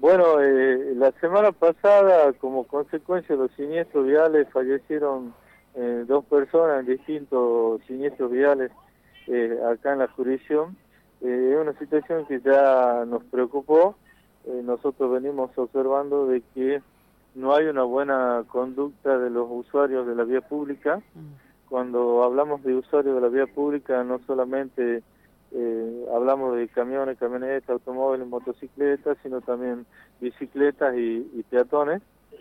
Bueno, la semana pasada, como consecuencia de los siniestros viales, fallecieron dos personas en distintos siniestros viales acá en la jurisdicción. Es una situación que ya nos preocupó. Nosotros venimos observando de que no hay una buena conducta de los usuarios de la vía pública. Cuando hablamos de usuarios de la vía pública, no solamente hablamos de camiones, camionetas, automóviles, motocicletas, sino también bicicletas y peatones.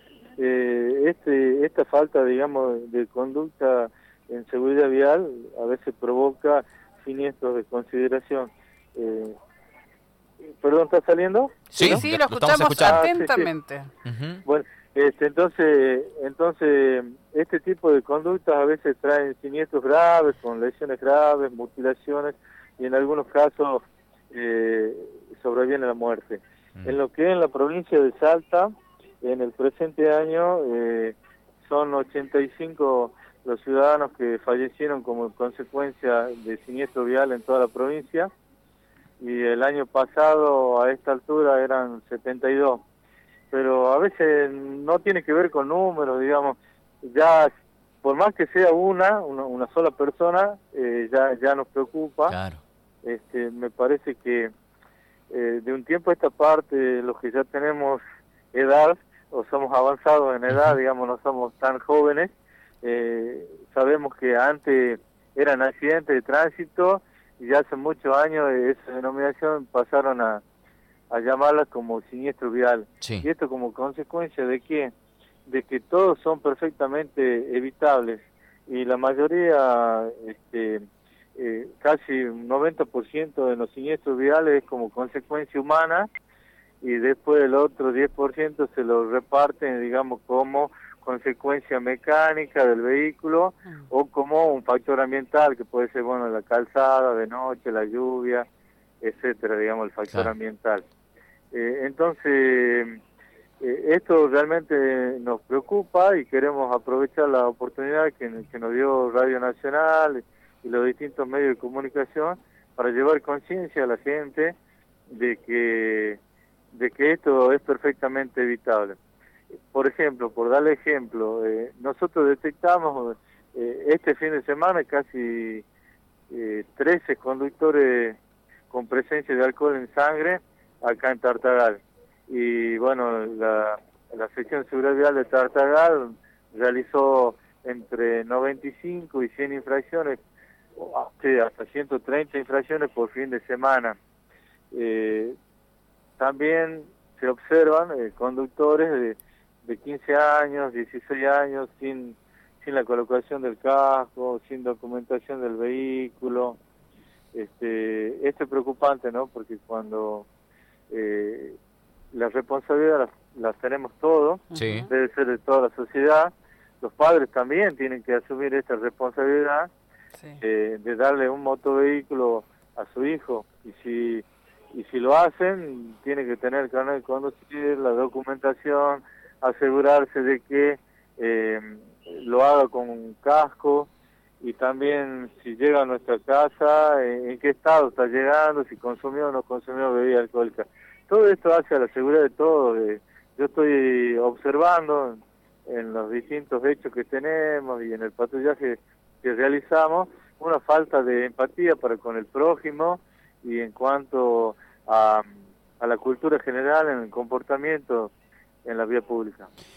Esta falta, digamos, de conducta en seguridad vial a veces provoca siniestros de consideración. ¿Perdón, está saliendo? Sí, Sí, sí, lo estamos escuchamos escuchando. atentamente. Ujú. Bueno, entonces, este tipo de conductas a veces traen siniestros graves, con lesiones graves, mutilaciones, y en algunos casos sobreviene la muerte. En lo que es en la provincia de Salta, en el presente año, son 85 los ciudadanos que fallecieron como consecuencia de siniestro vial en toda la provincia, y el año pasado a esta altura eran 72. Pero a veces no tiene que ver con números, digamos, ya por más que sea una sola persona, ya nos preocupa. Claro. Me parece que de un tiempo a esta parte, los que ya tenemos edad, o somos avanzados en edad, digamos, no somos tan jóvenes, sabemos que antes eran accidentes de tránsito, y ya hace muchos años esa denominación pasaron a llamarla como siniestro vial. Sí. Y esto como consecuencia de qué? De que todos son perfectamente evitables, y la mayoría, casi un 90% de los siniestros viales es como consecuencia humana, y después el otro 10% se lo reparten, digamos, como consecuencia mecánica del vehículo, o como un factor ambiental, que puede ser, bueno, la calzada de noche, la lluvia, etcétera, digamos, el factor ambiental. Entonces, esto realmente nos preocupa, y queremos aprovechar la oportunidad que nos dio Radio Nacional y los distintos medios de comunicación para llevar conciencia a la gente de que esto es perfectamente evitable. Por ejemplo, por darle ejemplo, nosotros detectamos este fin de semana casi 13 conductores con presencia de alcohol en sangre acá en Tartagal. Y bueno, la sección de seguridad vial de Tartagal realizó entre 95 y 100 infracciones, hasta 130 infracciones por fin de semana. También se observan conductores de 15 años, 16 años, sin la colocación del casco, sin documentación del vehículo. Esto es preocupante, ¿no? Porque cuando la responsabilidad las tenemos todos, Sí. debe ser de toda la sociedad. Los padres también tienen que asumir esta responsabilidad, de darle un motovehículo a su hijo, y si lo hacen, tiene que tener el carnet de conducir, la documentación, asegurarse de que lo haga con un casco, y también si llega a nuestra casa, en qué estado está llegando, si consumió o no consumió bebida alcohólica. Todo esto hace a la seguridad de todos. Yo estoy observando en los distintos hechos que tenemos y en el patrullaje que realizamos una falta de empatía para con el prójimo, y en cuanto a la cultura general en el comportamiento en la vía pública.